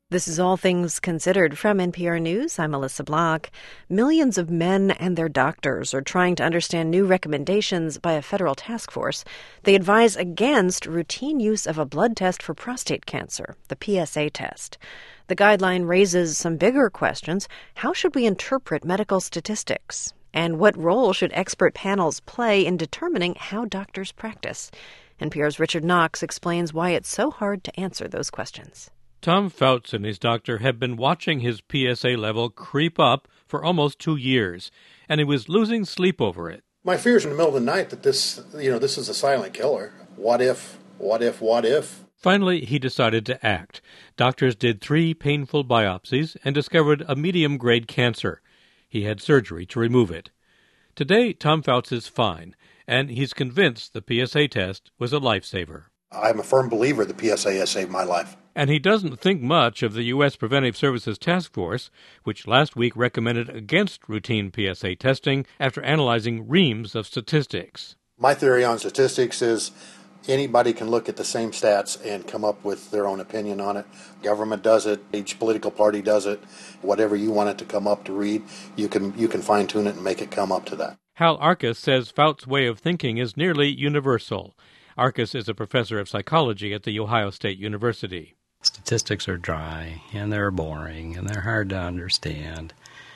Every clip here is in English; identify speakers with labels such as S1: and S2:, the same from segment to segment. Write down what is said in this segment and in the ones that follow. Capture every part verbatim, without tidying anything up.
S1: This is All Things Considered from N P R News. I'm Melissa Block. Millions of men and their doctors are trying to understand new recommendations by a federal task force. They advise against routine use of a blood test for prostate cancer, the P S A test. The guideline raises some bigger questions. How should we interpret medical statistics? And what role should expert panels play in determining how doctors practice? N P R's Richard Knox explains why it's so hard to answer those questions.
S2: Tom Fouts and his doctor have been watching his P S A level creep up for almost two years, and he was losing sleep over it.
S3: My fear is in the middle of the night that this, you know, this is a silent killer. What if, what if, what if?
S2: Finally, he decided to act. Doctors did three painful biopsies and discovered a medium-grade cancer. He had surgery to remove it. Today, Tom Fouts is fine, and he's convinced the P S A test was a lifesaver.
S3: I'm a firm believer the P S A has saved my life.
S2: And he doesn't think much of the U S Preventive Services Task Force, which last week recommended against routine P S A testing after analyzing reams of statistics.
S3: My theory on statistics is anybody can look at the same stats and come up with their own opinion on it. Government does it. Each political party does it. Whatever you want it to come up to read, you can you can fine-tune it and make it come up to that.
S2: Hal Arkus says Fouts' way of thinking is nearly universal. Arkus is a professor of psychology at The Ohio State University.
S4: Statistics are dry, and they're boring, and they're hard to understand,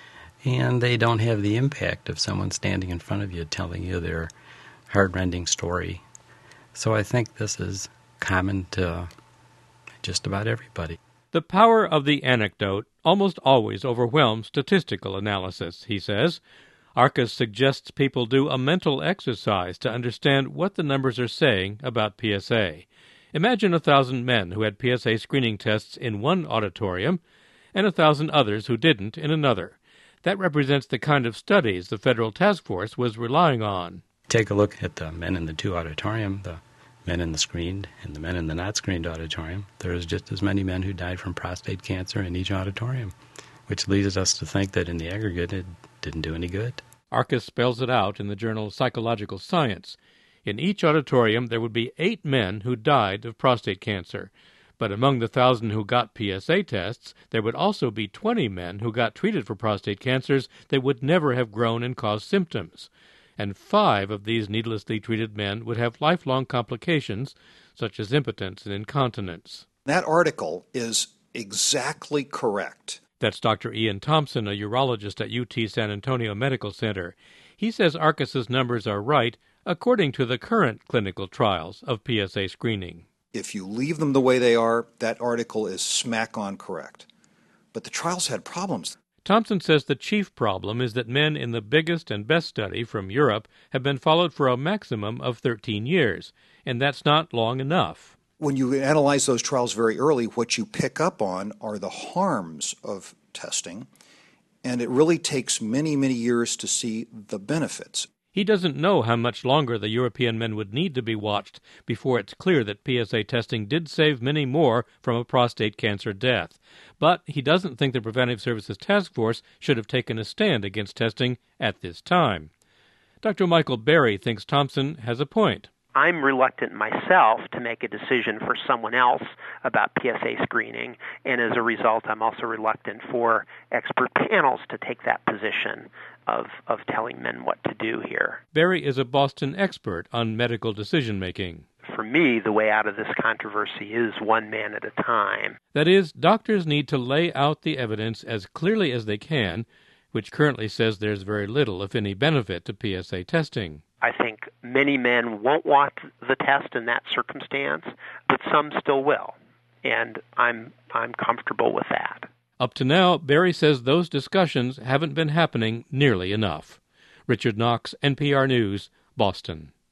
S4: and they don't have the impact of someone standing in front of you telling you their heart-rending story. So I think this is common to just about everybody.
S2: The power of the anecdote almost always overwhelms statistical analysis, he says. Arkus suggests people do a mental exercise to understand what the numbers are saying about P S A. Imagine a thousand men who had P S A screening tests in one auditorium and a thousand others who didn't in another. That represents the kind of studies the federal task force was relying on.
S4: Take a look at the men in the two auditorium, the men in the screened and the men in the not screened auditorium. There is just as many men who died from prostate cancer in each auditorium, which leads us to think that in the aggregate it didn't do any good.
S2: Arkus spells it out in the journal Psychological Science. In each auditorium, there would be eight men who died of prostate cancer. But among the thousand who got P S A tests, there would also be twenty men who got treated for prostate cancers that would never have grown and caused symptoms. And five of these needlessly treated men would have lifelong complications, such as impotence and incontinence.
S5: That article is exactly correct.
S2: That's Doctor Ian Thompson, a urologist at U T San Antonio Medical Center. He says Arkus's numbers are right according to the current clinical trials of P S A screening.
S5: If you leave them the way they are, that article is smack-on correct. But the trials had problems.
S2: Thompson says the chief problem is that men in the biggest and best study from Europe have been followed for a maximum of thirteen years, and that's not long enough.
S5: When you analyze those trials very early, what you pick up on are the harms of testing, and it really takes many, many years to see the benefits.
S2: He doesn't know how much longer the European men would need to be watched before it's clear that P S A testing did save many more from a prostate cancer death. But he doesn't think the Preventive Services Task Force should have taken a stand against testing at this time. Doctor Michael Berry thinks Thompson has a point.
S6: I'm reluctant myself to make a decision for someone else about P S A screening, and as a result, I'm also reluctant for expert panels to take that position of, of telling men what to do here.
S2: Berry is a Boston expert on medical decision-making.
S6: For me, the way out of this controversy is one man at a time.
S2: That is, doctors need to lay out the evidence as clearly as they can, which currently says there's very little, if any, benefit to P S A testing.
S6: I think many men won't want the test in that circumstance, but some still will, and I'm I'm comfortable with that.
S2: Up to now, Berry says those discussions haven't been happening nearly enough. Richard Knox, N P R News, Boston.